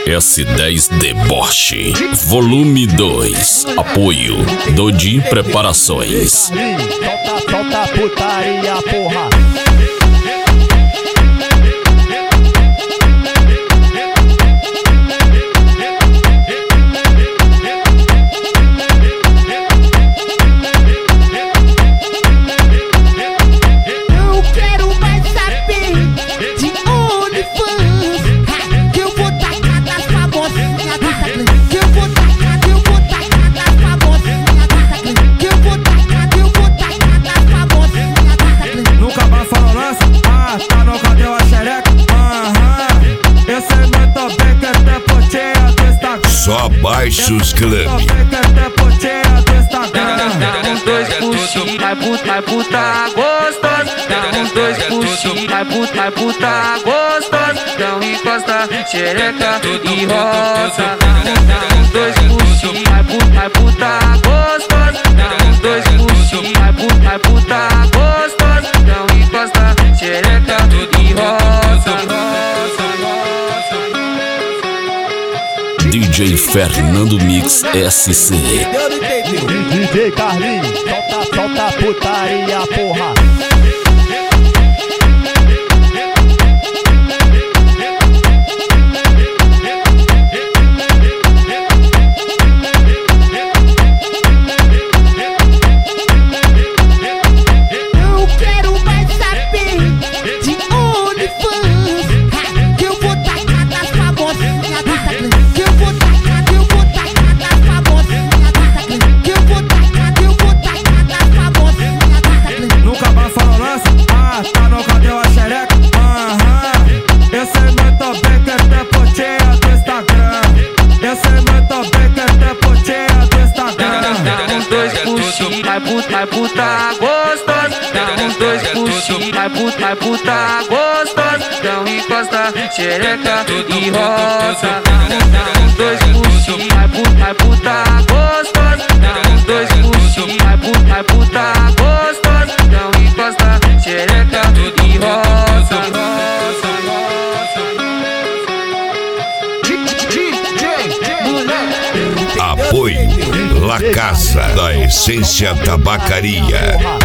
S10 Deboche, volume 2. Apoio Dodi Preparações. Solta putaria, porra. Só baixos clube. Dois puxinhos, vai puta gostosa. Dá dois puxinhos, vai puta gostosa. Então encosta, xereca e roça. Dois puxinhos, vai puta gostosa. Dois puxinhos, vai puta gostosa. Então encosta, xereca e roça. DJ Fernando Mix SC. DJ Carlinhos, solta putaria, porra. Vai puta gostosa, dois puxinhos, vai puta gostosa. Então encosta, xereca e roça. Dois puxinhos, vai puta gostosa. Dois puxinhos, vai puta gostosa. Então encosta, xereca e roça. Apoio La Casa da Essência Tabacaria.